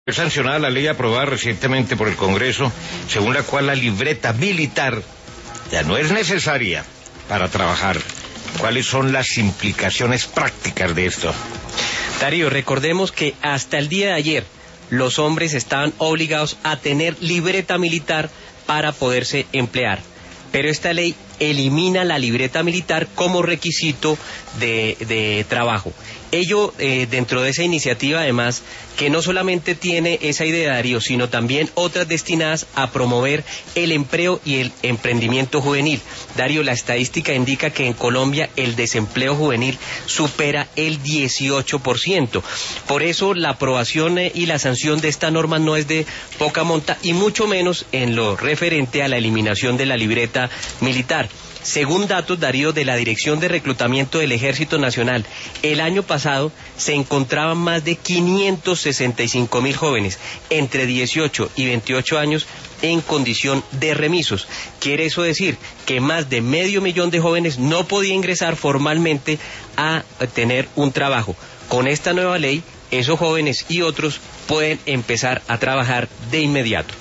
Es sancionada la ley aprobada recientemente por el Congreso, según la cual la libreta militar ya no es necesaria para trabajar. ¿Cuáles son las implicaciones prácticas de esto? Darío, recordemos que hasta el día de ayer los hombres estaban obligados a tener libreta militar para poderse emplear. Pero esta ley elimina la libreta militar como requisito de trabajo. Ello dentro de esa iniciativa, además, que no solamente tiene esa idea, Darío, sino también otras destinadas a promover el empleo y el emprendimiento juvenil. Darío, la estadística indica que en Colombia el desempleo juvenil supera el 18%. Por eso la aprobación y la sanción de esta norma no es de poca monta, y mucho menos en lo referente a la eliminación de la libreta militar. Según datos, Darío, de la Dirección de Reclutamiento del Ejército Nacional, el año pasado se encontraban más de 565.000 jóvenes entre 18 y 28 años en condición de remisos. Quiere eso decir que más de 500.000 de jóvenes no podían ingresar formalmente a tener un trabajo. Con esta nueva ley, esos jóvenes y otros pueden empezar a trabajar de inmediato.